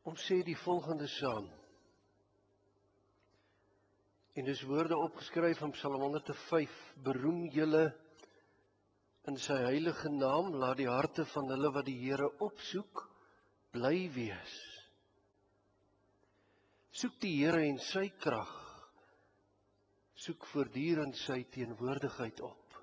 Ons sê die volgende saam. En dis woorde opgeskryf in Psalm 105. Beroem julle in sy heilige naam, laat die harte van hulle wat die Here opsoek, bly wees. Soek die Here en sy krag. Soek voortdurend sy teenwoordigheid op.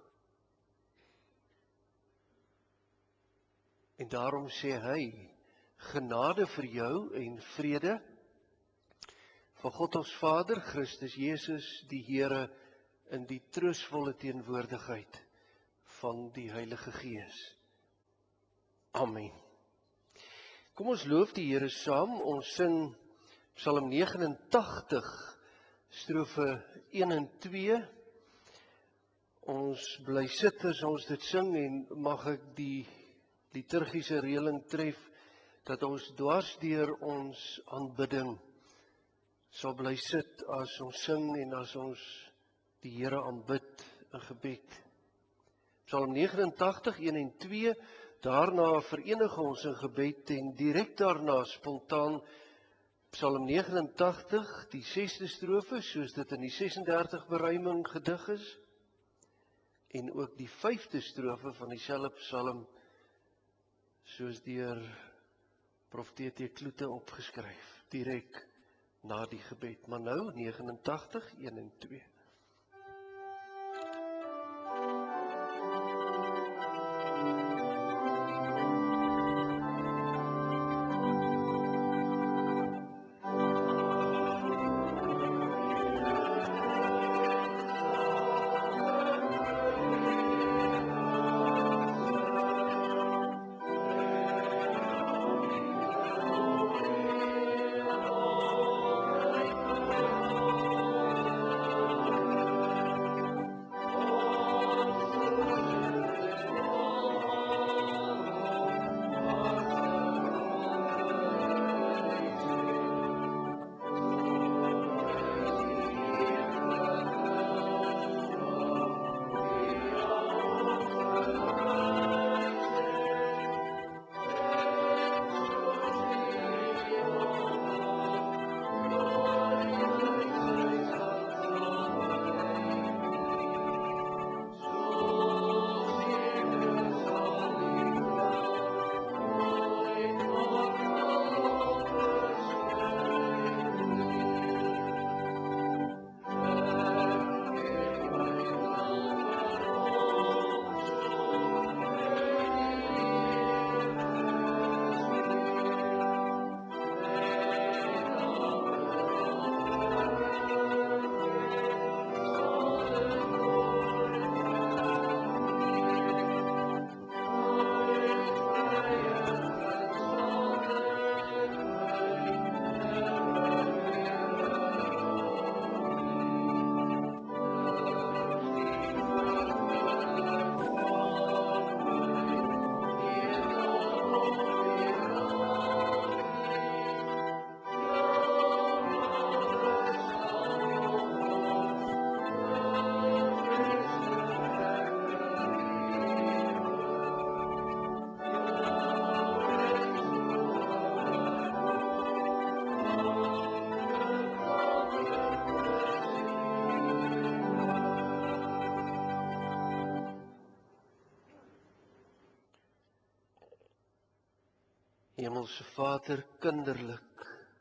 En daarom sê hy, genade vir jou en vrede van God ons Vader, Christus Jesus, die Here, in die troostvolle teenwoordigheid van die Heilige Gees. Amen. Kom ons loof die Here saam. Ons sing Psalm 89, strofe 1 en 2. Ons bly sit as ons dit sing en mag ek die liturgiese reëling tref dat ons dwars deur ons aanbidding sal bly sit as ons sing en as ons die Here aanbid in gebed. Psalm 89, 1 en 2, daarna verenig ons in gebed en direk daarna spontaan Psalm 89, die 6de strofe, soos dit in die 36 beruiming gedig is, en ook die 5de strofe van dieselfde psalm, soos deur Prof. T.T. Kloete opgeskryf, direk na die gebed. Maar nou 89, 1 en 2. Hemelse Vader, kinderlik,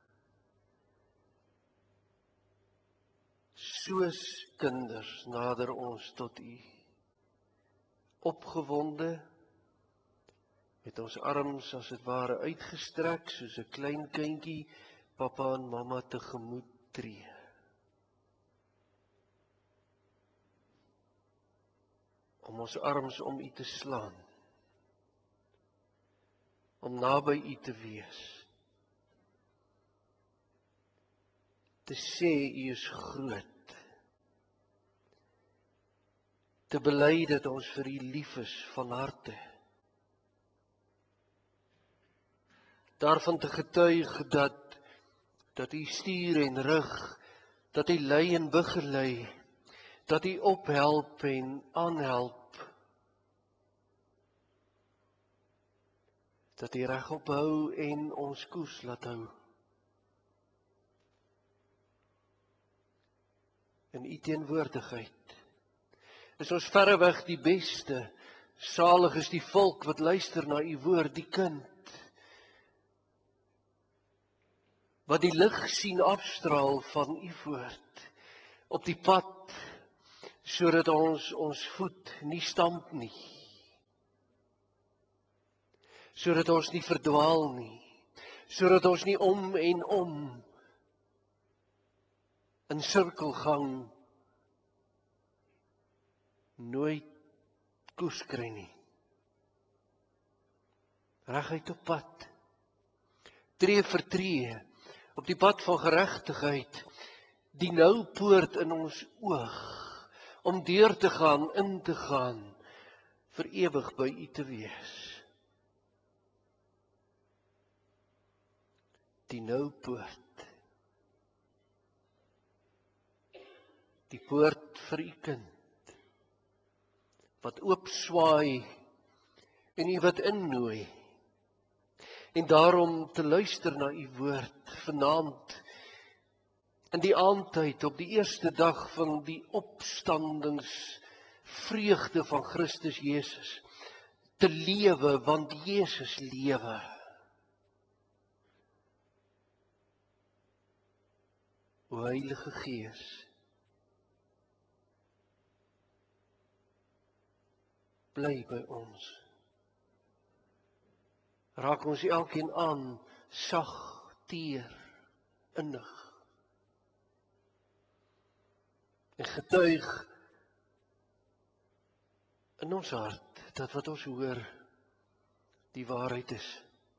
soos kinders nader ons tot U, opgewonde, met ons arms as het ware uitgestrek, soos 'n klein kindjie, papa en mamma tegemoet tree. Om ons arms om U te slaan, om naby U te wees, te sê U is groot, te bely dat ons vir U lief is van harte, daarvan te getuig dat U stuur en rig, dat U lei en begelei, dat U ophelp en aanhelp, dat U regop hou en ons koers laat hou. in u teenwoordigheid. Is ons verreweg die beste. Salig is die volk wat luister na u woord, die kind wat die lig sien afstraal van u woord op die pad, sodat ons voet nie stamp nie, sodat ons nie verdwaal nie, sodat ons nie om en om in sirkelgang nooit koers kry nie. Reguit op pad, tree vir tree, op die pad van geregtigheid, die nou poort in ons oog, om deur te gaan, in te gaan, vir ewig by u te wees. Die nou poort, die poort vir u kind, wat oopswaai en u wat innooi, en daarom te luister na u woord vanaand, in die aandtyd op die eerste dag van die opstandingsvreugde van Christus Jesus, te lewe, want Jesus lewe. O Heilige Gees, bly by ons. Raak ons elkeen aan, sag, teer, innig. En getuig in ons hart, dat wat ons hoor, die waarheid is.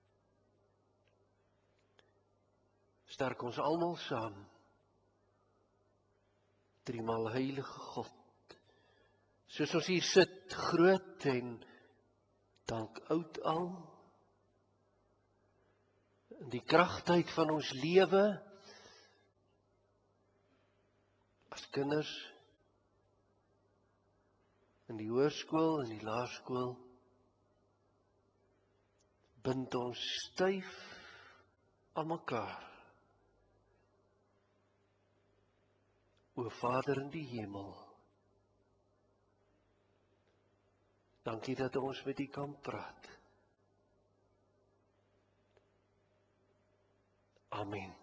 Sterk ons almal saam, driemaal heilige God, soos ons hier sit, groot en dank oud al, in die kragtheid van ons lewe, as kinders, in die hoërskool, in die laerskool, bind ons styf aan mekaar. O Vader in die hemel, dankie dat ons met u kan praat. Amen.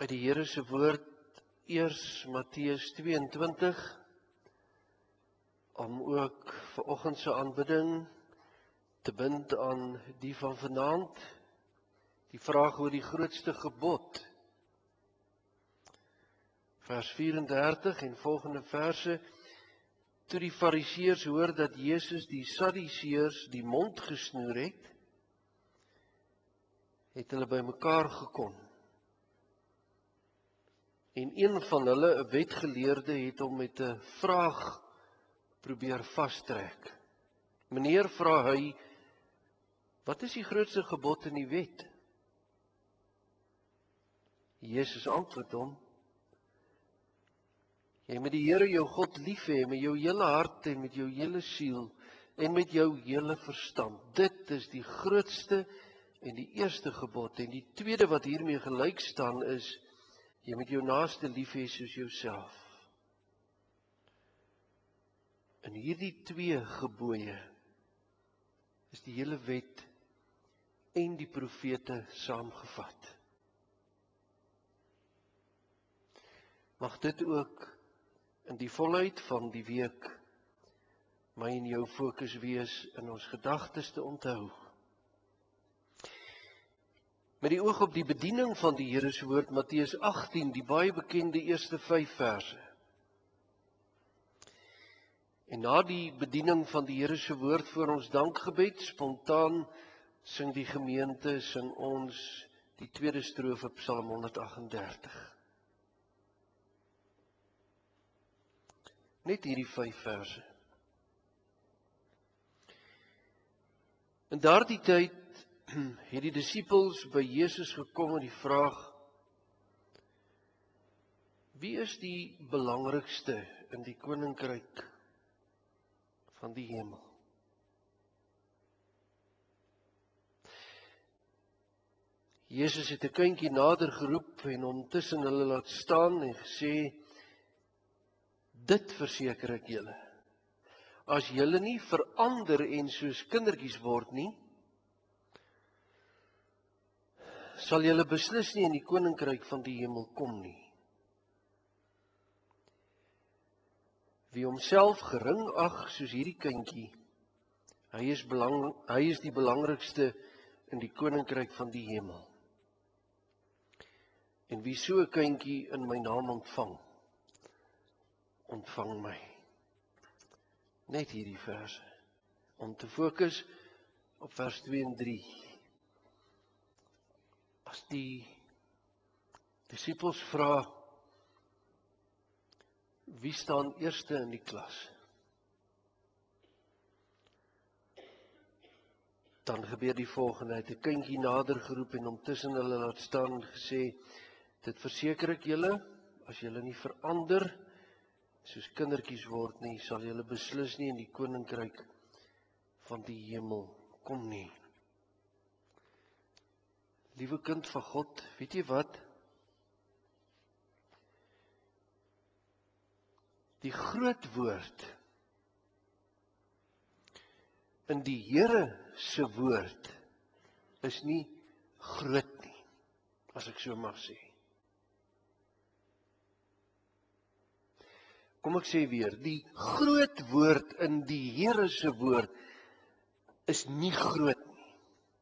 uit die Here se woord, eers Matteus 22, om ook vanoggend se aanbidding te bind aan die van vanaand, die vraag oor die grootste gebod. Vers 34 en volgende verse, toe die Fariseërs hoor dat Jesus die Sadduseërs die mond gesnoer het, het hulle bymekaar gekom. En een van hulle, 'n wetgeleerde, het hom met 'n vraag probeer vastrek. Meneer, vra hy, wat is die grootste gebod in die wet? Jesus antwoord hom, jy moet die Here jou God lief hê met jou hele hart en met jou hele siel en met jou hele verstand. Dit is die grootste en die eerste gebod. En die tweede wat hiermee gelyk staan is, jy moet jou naaste lief hê soos jouself. In hierdie twee gebooie is die hele wet en die profete saamgevat. Mag dit ook in die volheid van die week my en jou fokus wees in ons gedagtes te onthou. Met die oog op die bediening van die Here se woord, Matteus 18, die baie bekende eerste 5 verse. En na die bediening van die Here se woord voor ons dankgebed, spontaan sing die gemeente, sing ons die tweede strofe Psalm 138. Net hierdie 5 verse. In daardie tyd het die disippels by Jesus gekom met die vraag, wie is die belangrikste in die koninkryk van die hemel? Jesus het 'n kindjie nader geroep en hom tussen hulle laat staan en gesê, dit verseker ek julle, as julle nie verander en soos kindertjies word nie, sal julle beslis nie in die koninkryk van die hemel kom nie. Wie homself gering ag soos hierdie kindjie, hy is die belangrikste in die koninkryk van die hemel. En wie so 'n kindjie in my naam ontvang my. Net hierdie verse, om te fokus op vers 2 en 3. As die disippels vra, wie staan eerste in die klas? Dan gebeur die volgende, hy het 'n kindjie nader geroep en hom tussen hulle laat staan en gesê, dit verseker ek julle, as julle nie verander, soos kindertjies word nie, sal julle beslis nie in die koninkryk van die hemel kom nie. Liewe kind van God, weet jy wat? Die groot woord in die Here se woord is nie groot nie, as ek so mag sê. Kom ek sê weer, die groot woord in die Here se woord is nie groot nie.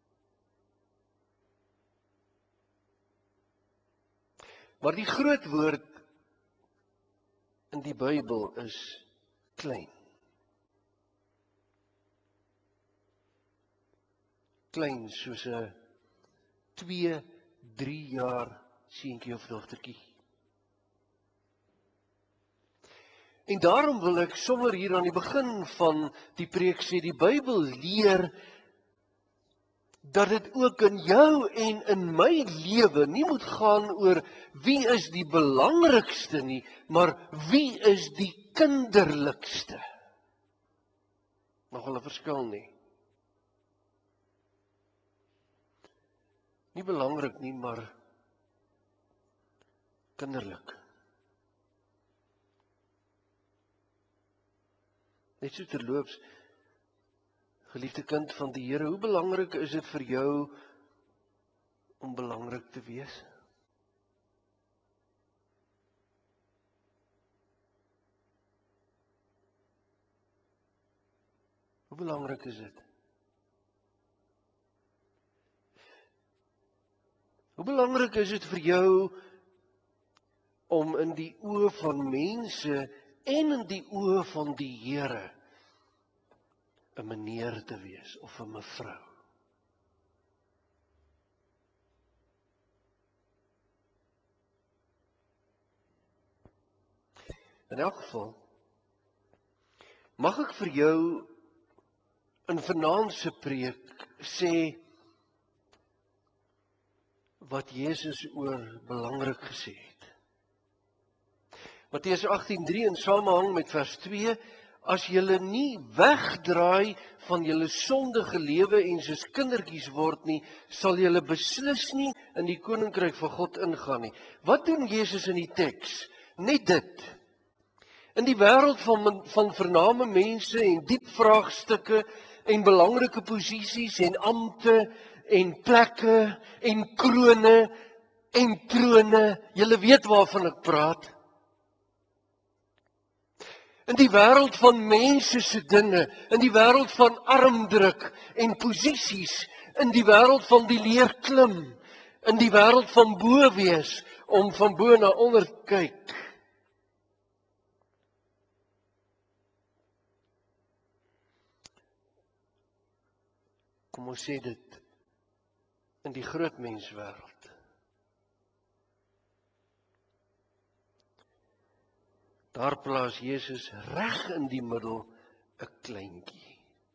Maar die groot woord in die Bybel is klein. Klein soos 'n 2-3 jaar seentjie of dogtertjie. En daarom wil ek sommer hier aan die begin van die preek sê, die Bybel leer dat dit ook in jou en in my lewe nie moet gaan oor wie is die belangrikste nie, maar wie is die kinderlikste. Nogal 'n verskil nie. Nie belangrik nie, maar kinderlik. Net so terloops, geliefde kind van die Here, hoe belangrik is dit vir jou om belangrik te wees? belangrik is dit? Hoe belangrik is dit vir jou om in die oë van mense en in die oë van die Here 'n meneer te wees of 'n mevrou? In elk geval, mag ek vir jou in vanaand se preek sê wat Jesus oor belangrik gesê het. Matteus 18:3 in samehang met vers 2, as julle nie wegdraai van julle sondige lewe en soos kindertjies word nie, sal julle beslis nie in die koninkryk van God ingaan nie. Wat doen Jesus in die teks? Net dit. In die wêreld van vername mense en diep vraagstukke en belangrike posisies en ampte en plekke en krone en trone, julle weet waarvan ek praat. In die wêreld van mense se dinge, in die wêreld van armdruk en posisies, in die wêreld van die leer klim, in die wêreld van bo wees, om van bo na onder te kyk. Kom ons sê dit, in die groot menswêreld. Daar plaas Jesus reg in die middel 'n kleintjie.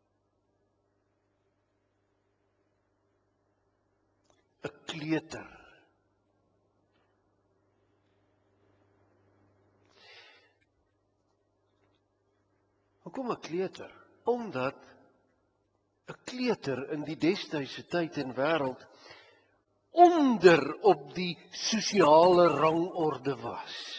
'n Kleuter. Hoekom 'n kleuter? Omdat 'n kleuter in die destydse tyd en wêreld onder op die sosiale rangorde was.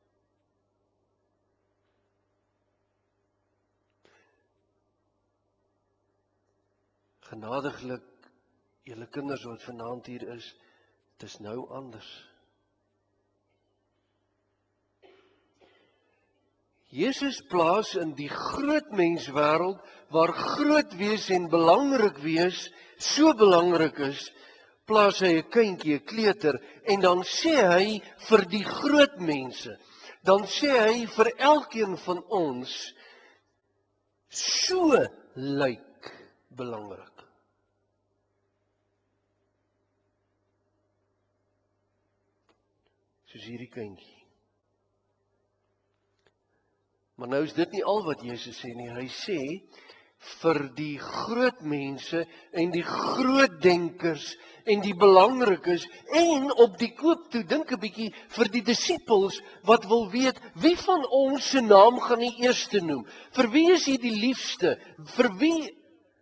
Genadiglik, julle kinders wat vanaand hier is, dit is nou anders. Jesus plaas in die groot menswêreld, waar groot wees en belangrik wees so belangrik is, plaas hy 'n kindjie, 'n kleuter, en dan sê hy vir die groot mense, dan sê hy vir elkeen van ons, so lyk belangrik. Soos hierdie kindjie. Maar nou is dit nie al wat Jesus sê nie. Hy sê vir die groot mense en die groot denkers en die belangrikes en op die koop toe, dink 'n bietjie vir die disippels wat wil weet wie van ons se naam gaan die eerste noem. Vir wie is hy die liefste? Vir wie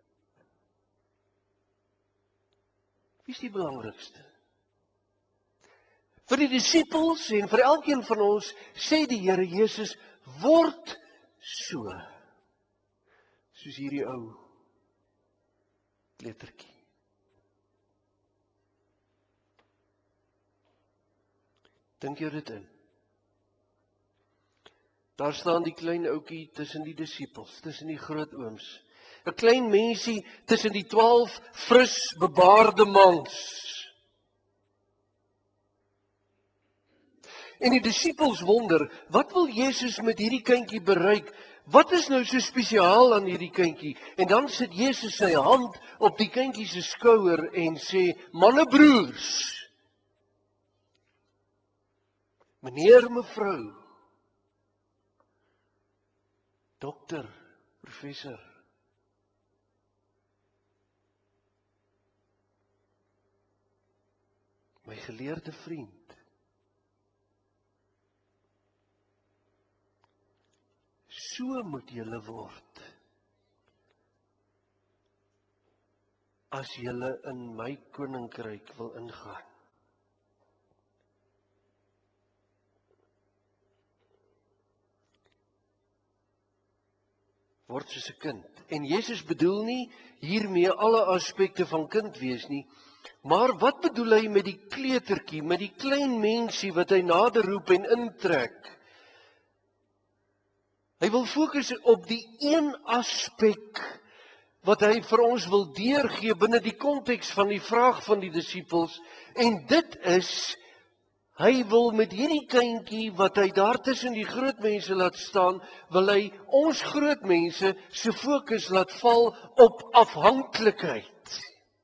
is die belangrikste? Vir die disippels en vir elkeen van ons sê die Here Jesus, word so. Soos hierdie ou kleutertjie. Dink jy dit in? Daar staan die klein ouetjie tussen die disippels, tussen die groot ooms. 'n Klein mensie tussen die 12 fris bebaarde mans. En die disippels wonder, wat wil Jesus met hierdie kindjie bereik? Wat is nou so spesiaal aan hierdie kindjie? En dan sit Jesus sy hand op die kindjie se skouer en sê, mannebroers, meneer, mevrou, dokter, professor, my geleerde vriend, so moet julle word, as julle in my koninkryk wil ingaan. Word soos 'n kind. En Jesus bedoel nie hiermee alle aspekte van kind wees nie, maar wat bedoel hy met die kleutertjie, met die klein mensie wat hy nader roep en intrek? Hy wil fokus op die een aspek wat hy vir ons wil deurgee binne die konteks van die vraag van die disippels, en dit is, hy wil met hierdie kindjie wat hy daar tussen die groot mense laat staan, wil hy ons groot mense se fokus laat val op afhanklikheid.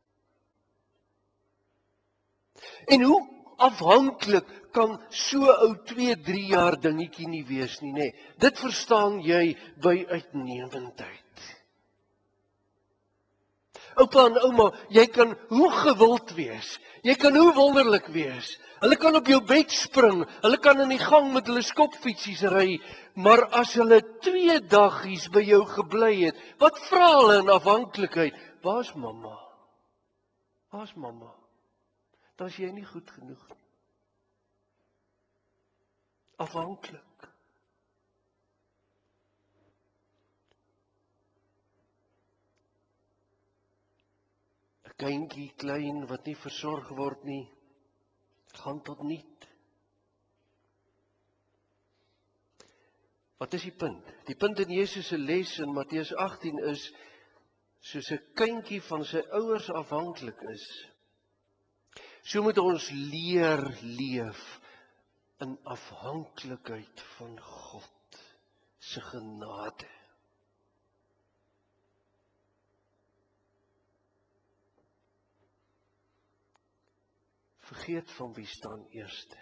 En hoe afhanklik kan so ou 2-3 jaar dingetjie nie wees nie, nê? Dit verstaan jy by uitnemendheid. Oupa en ouma, jy kan hoe gewild wees, jy kan hoe wonderlik wees, hulle kan op jou bed spring, hulle kan in die gang met hulle skopfietsies ry, maar as hulle 2 daggies by jou gebly het, wat vra hulle in afhanklikheid? Waar's mamma? Waar's mamma? Dan is jy nie goed genoeg nie. Afhanklik. 'n Kindjie klein wat nie versorg word nie, gaan tot niet. Wat is die punt? Die punt in Jesus se les in Matteus 18 is, soos 'n kindjie van sy ouers afhanklik is, so moet ons leer leef in afhanklikheid van God se genade. Vergeet van wie staan eerste.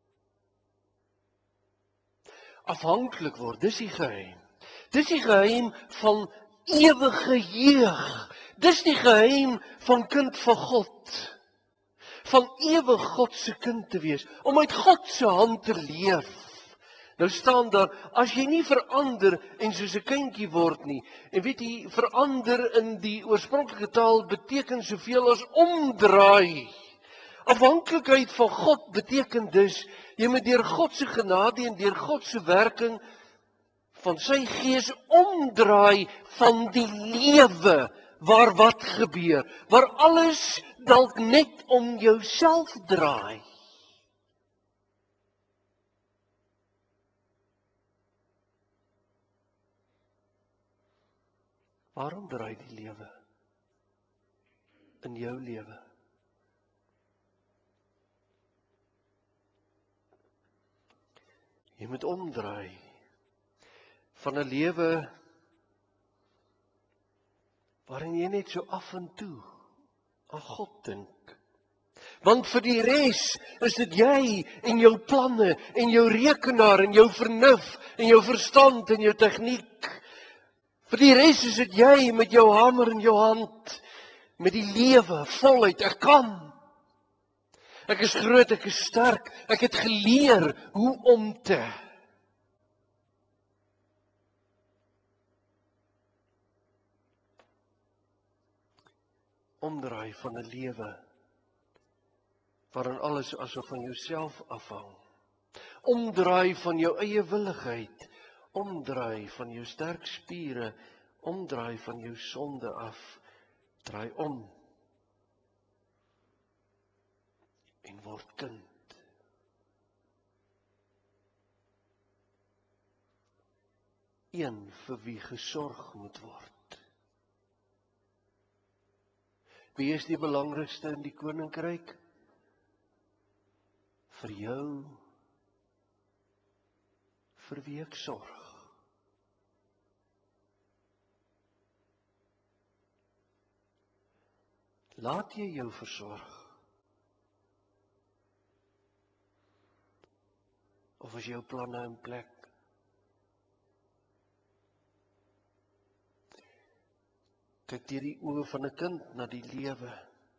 Afhanklik word, dis die geheim. Dis die geheim van ewige jeug. Dis die geheim van kind van God. Van ewig God se kind te wees, om uit God se hand te leef. Nou staan daar, as jy nie verander en soos 'n kindjie word nie, en weet jy, verander in die oorspronklike taal beteken soveel as omdraai. Afhanklikheid van God beteken dus, jy moet deur God se genade en deur God se werking van sy gees omdraai van die lewe waar wat gebeur, waar alles dalk net om jouself draai. Waarom draai die lewe in jou lewe? Jy moet omdraai van 'n lewe waarin jy net so af en toe aan God dink. Want vir die res is dit jy en jou planne en jou rekenaar en jou vernuf en jou verstand en jou tegniek. Vir die res is dit jy met jou hamer in jou hand, met die lewe voluit. Ek kan. Ek is groot, ek is sterk, ek het geleer hoe om te. Omdraai van 'n lewe waarin alles asof van jouself afhang. Omdraai van jou eie willigheid, omdraai van jou sterk spiere, omdraai van jou sonde af, draai om en word kind. Een vir wie gesorg moet word. Wie is die belangrikste in die koninkryk? Vir jou, vir wie ek sorg. Laat jy jou versorg? Of is jou planne in plek? Kyk deur die oë van 'n kind na die lewe.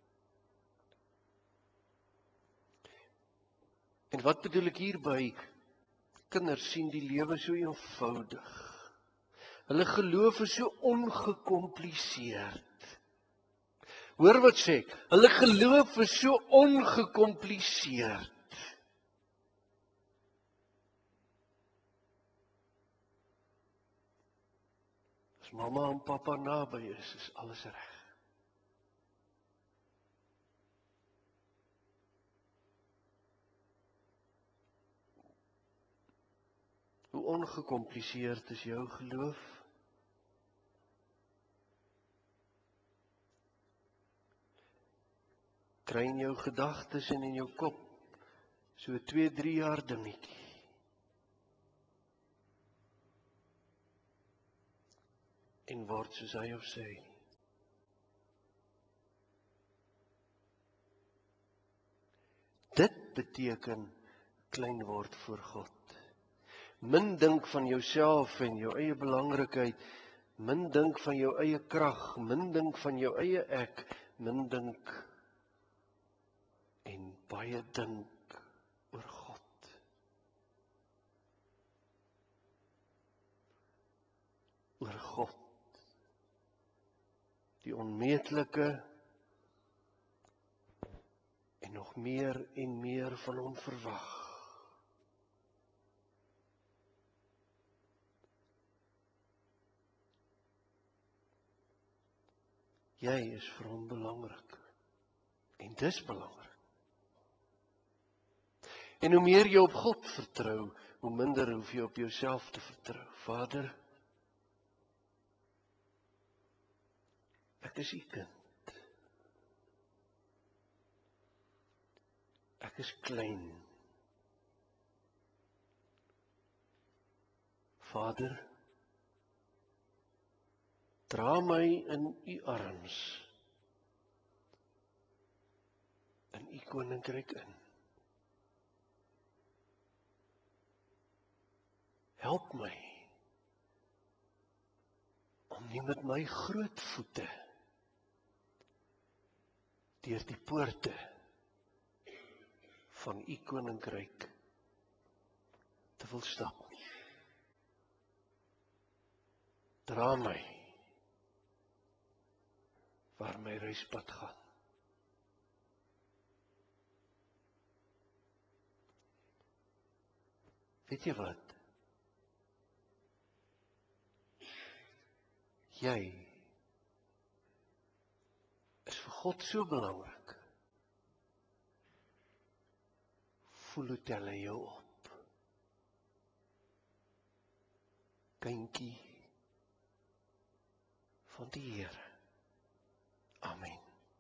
En wat bedoel ek hierby? Kinders sien die lewe so eenvoudig. Hulle geloof is so ongekompliseerd. Hoor wat sê ek? Hulle geloof is so ongekompliseerd. As mamma en pappa naby is alles reg. Hoe ongekompliseerd is jou geloof? kry in jou gedagtes en in jou kop so 2-3 jaar dingetjie. En word soos hy of sy. Dit beteken klein word voor God. Min dink van jouself en jou eie belangrikheid, min dink van jou eie krag, min dink van jou eie ek, min dink en baie dink oor God. Oor God. Die onmeetlike en nog meer en meer van hom verwag. Jy is vir hom belangrik. En dis belangrik. En hoe meer jy op God vertrou, hoe minder hoef jy op jouself te vertrou. Vader, ek is u kind. Ek is klein. Vader, dra my in u arms, in u koninkryk in. Help my om nie met my groot voete deur die poorte van u koninkryk te wil stap. Dra my waar my reispad gaan. Weet jy wat? Jy is vir God so belangrik. Voel hoe tel hy jou op. Kindjie van die Here. Amen.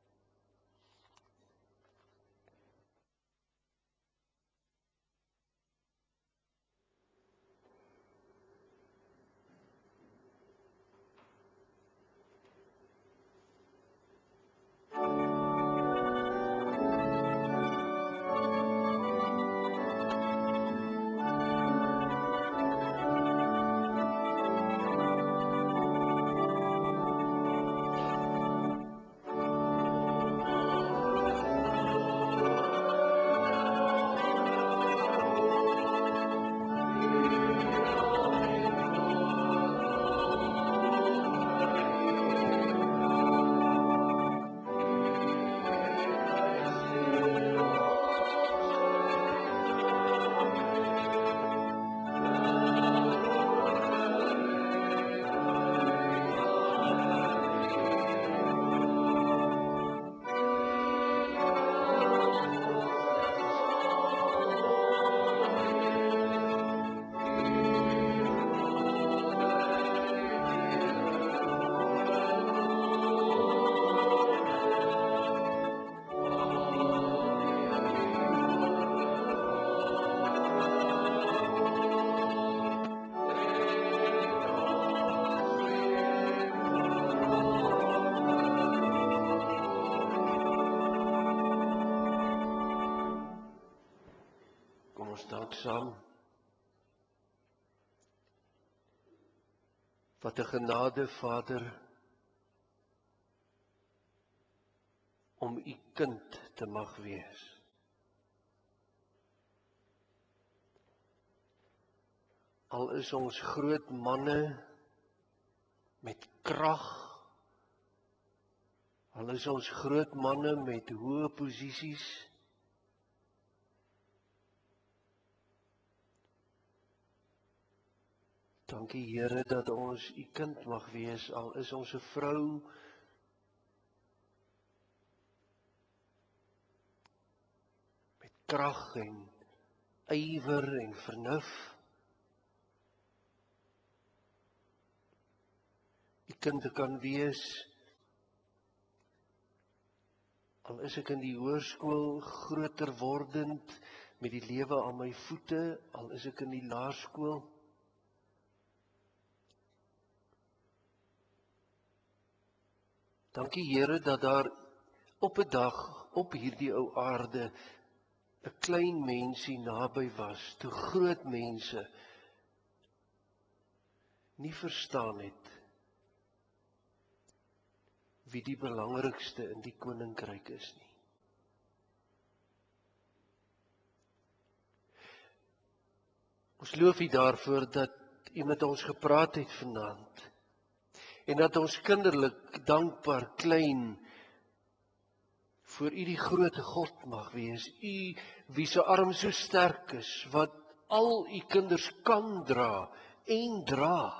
Kom ons dank saam. Wat 'n genade, Vader, om u kind te mag wees. Al is ons groot manne met krag, al is ons groot manne met hoë posisies, dankie Here dat ons u kind mag wees, al is ons 'n vrou met krag en ywer en vernuf. U kind kan wees, Al is ek in die hoërskool groter wordend met die lewe aan my voete, al is ek in die laerskool. Dankie Here dat daar op 'n dag op hierdie ou aarde 'n klein mensie naby was, toe groot mense nie verstaan het wie die belangrikste in die koninkryk is nie. Ons loof U daarvoor dat U met ons gepraat het vanaand en dat ons kinderlik, dankbaar, klein voor U die groot God mag wees. U wie se arm so sterk is, wat al U kinders kan dra en dra.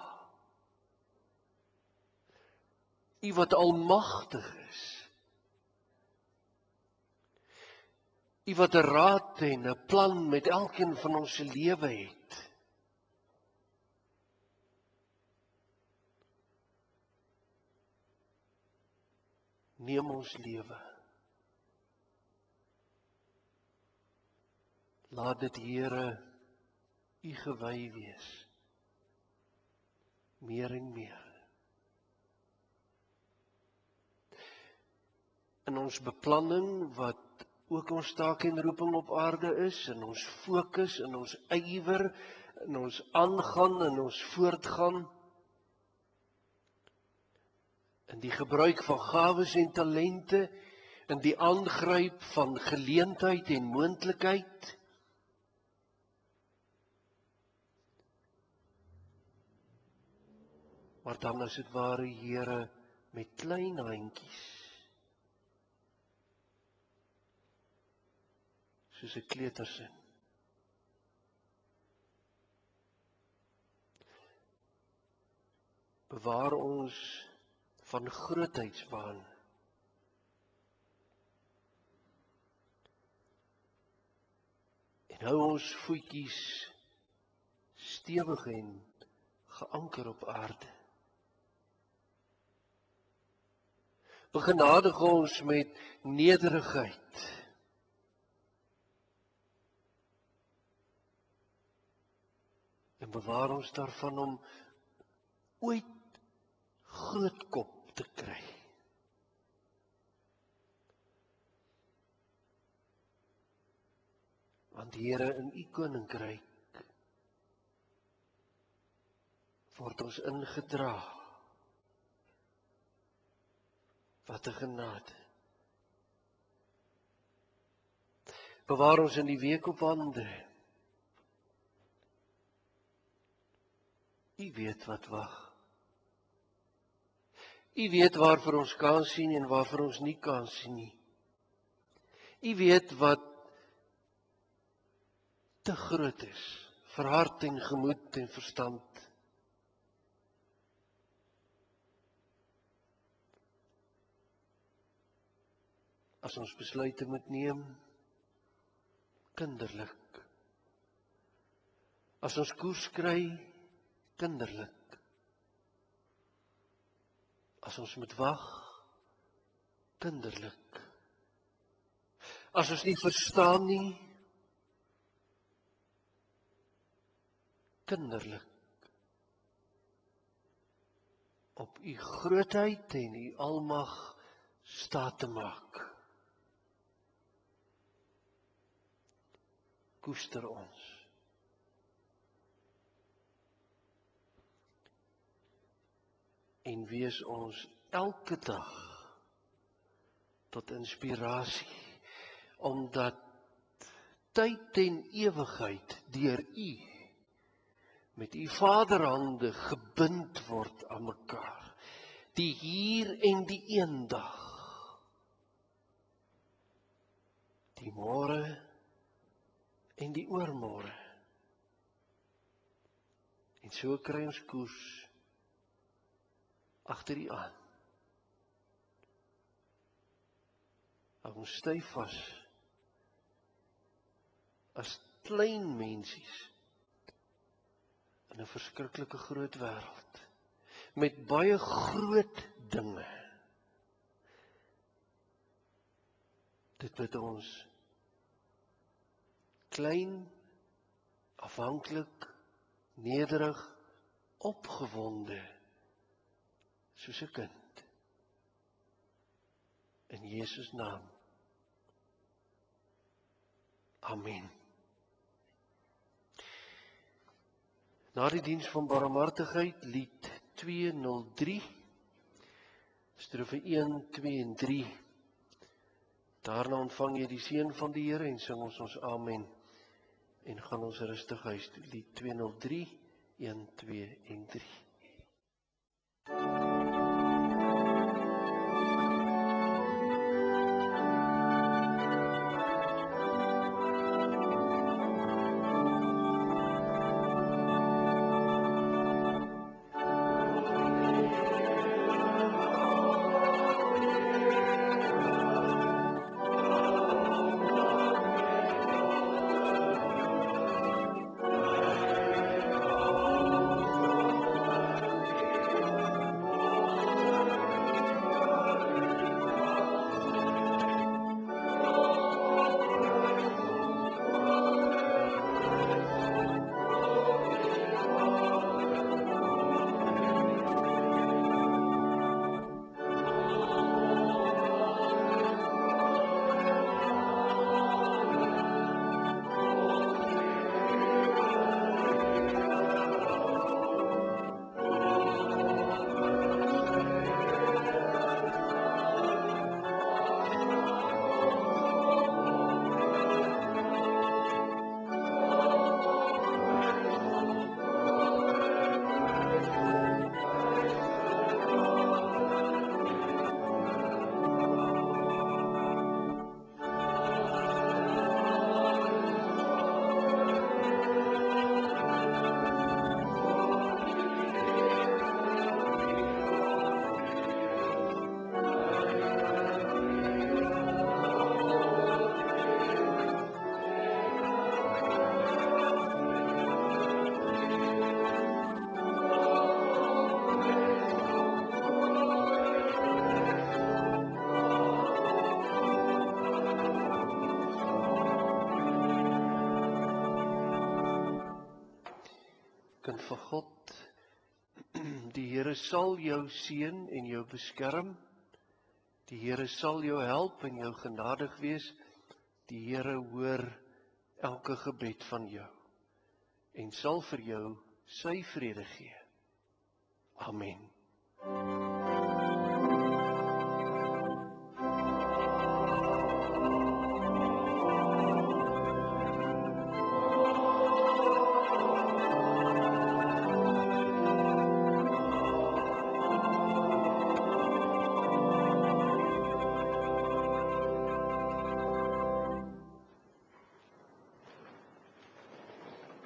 U wat almagtig is. U wat 'n raad en 'n plan met elkeen van ons se lewe het. Neem ons lewe. Laat dit, Here, U gewy wees. Meer en meer. In ons beplanning wat ook ons taak en roeping op aarde is, in ons fokus, in ons ywer, in ons aangaan, in ons voortgaan, in die gebruik van gawes en talente, in die aangryp van geleentheid en moontlikheid, maar dan as dit ware, Here, met klein handjies, soos 'n kleutersin. Bewaar ons van grootheidswaan. En hou ons voetjies stewig en geanker op aarde. Begenadig ons met nederigheid. En bewaar ons daarvan om ooit groot kop te kry. Want Here, in U koninkryk word ons ingedra. Wat 'n genade. Bewaar ons in die week op hande. U weet wat wag. U weet waarvoor ons kan sien en waarvoor ons nie kan sien nie. U weet wat te groot is vir hart en gemoed en verstand. As ons besluite moet neem, kinderlik. As ons koers kry, kinderlik. As ons moet wag, kinderlik. As ons nie verstaan nie, kinderlik. Op U grootheid en U almag staat te maak. Koester ons. En wees ons elke dag tot inspirasie, omdat tyd en ewigheid deur U met U vaderhande gebind word aan mekaar. Die hier en die eendag. Die môre en die oormôre. En so kry ons koers agter U aan. Hou ons styf vas as klein mensies in 'n verskriklike groot wêreld met baie groot dinge. Dit bid ons klein, afhanklik, nederig, opgewonde, soos 'n kind. In Jesus naam. Amen. Na die diens van barmhartigheid, lied 203, strofe 1, 2 en 3. Daarna ontvang jy die seën van die Here en sing ons amen. En gaan ons rustig huis toe. Lied 203, 1, 2 en 3. Kind van God, die Here sal jou seën en jou beskerm. Die Here sal jou help en jou genadig wees. Die Here hoor elke gebed van jou en sal vir jou sy vrede gee. Amen.